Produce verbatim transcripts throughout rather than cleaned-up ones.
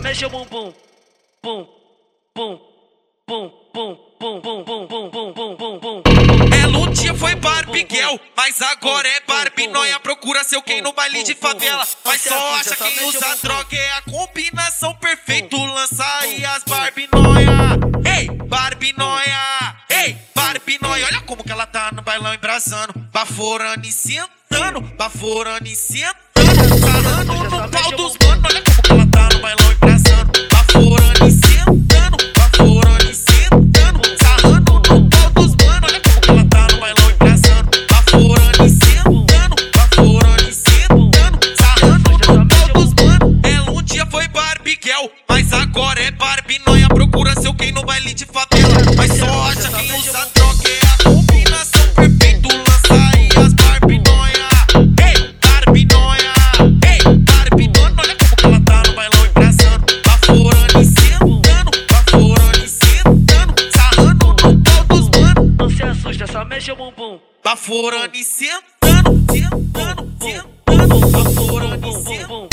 mexe o bumbum. Bum, bum, bum, bum, bum, bum, bum, bum, bum, bum, bum, bum. Ela um dia foi Barbiguel, mas agora é Barbie Noia. Procura seu quem no baile de favela, mas só acha quem usa droga. É a combinação perfeita, lança aí as Barbie Noia. Ei, Barbie Noia, ei, Barbie Noia. Olha como que ela tá no bailão embrasando, baforando e sentando, baforando e sentando, sarrando no pau dos mano. Olha como que ela tá no bailão embrasando, baforando e sentando, baforando e sentando, sarrando no pau dos mano. Olha como que ela tá no bailão embrasando, baforando e sentando, baforando e sentando, sarrando no pau dos mano. Ela um dia foi Barbiguel, mas agora é Barbie Noia. Procura seu quem no baile de favela, mas só acha quem usa droga. É a combinação perfeita, lança aí as Barbie Noia. Ei, Barbie Noia, ei, Barbie Noia. Olha como que ela tá no bailão embrasando, baforando e sentando, baforando e sentando, sarrando no pau dos mano. Não se assusta, só mexe o bumbum. Baforando e sentando, sentando, sentando, baforando e sentando.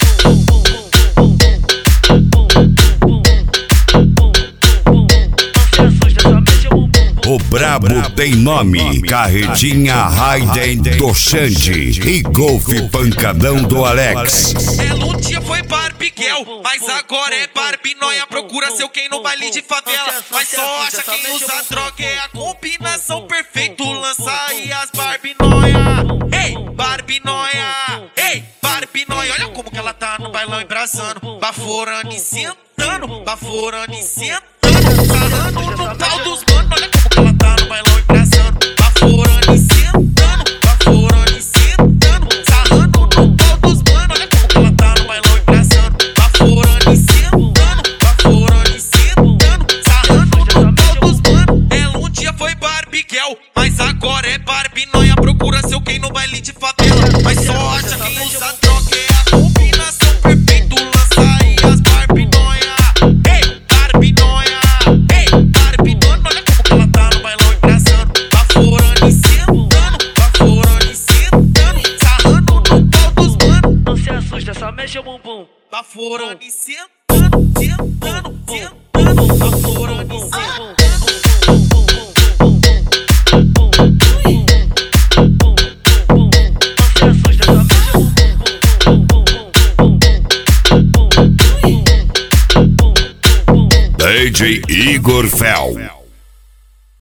O brabo tem nome, carretinha Raiden do Xande e golfe pancadão do Alex. Ela um dia foi Barbiguel, mas agora é Barbie Noia. Procura seu quem no baile de favela, mas só acha quem usa droga. É a combinação perfeita, lança aí as Barbie Noia. Ei, Barbie Noia, ei, Barbie Noia. Olha como que ela tá no bailão embrasando, baforando e sentando, baforando e sentando, sarrando no pau dos mano. Olha como que ela tá no bailão embrasando, baforando e sentando, baforando e sentando, sarrando no pau dos mano. Olha como que ela tá no bailão embrasando, baforando e sentando, baforando e sentando, sarrando no pau dos mano. Ela um dia foi Barbiguel, mas agora é Barbie Noia. Procura seu quem no baile de favela, mas só acha quem usa droga. É a combinação perfeita, lança aí as Barbie Noia. Ei, Barbie Noia, ei, Barbie Noia. Olha como que ela tá no bailão embrasando, baforando e sentando, baforando e sentando, sarrando no pau dos mano. Não se assusta, só mexe o bumbum. Baforando e sentando, sentando, sentando, baforando e sentando. D J Igor Fel.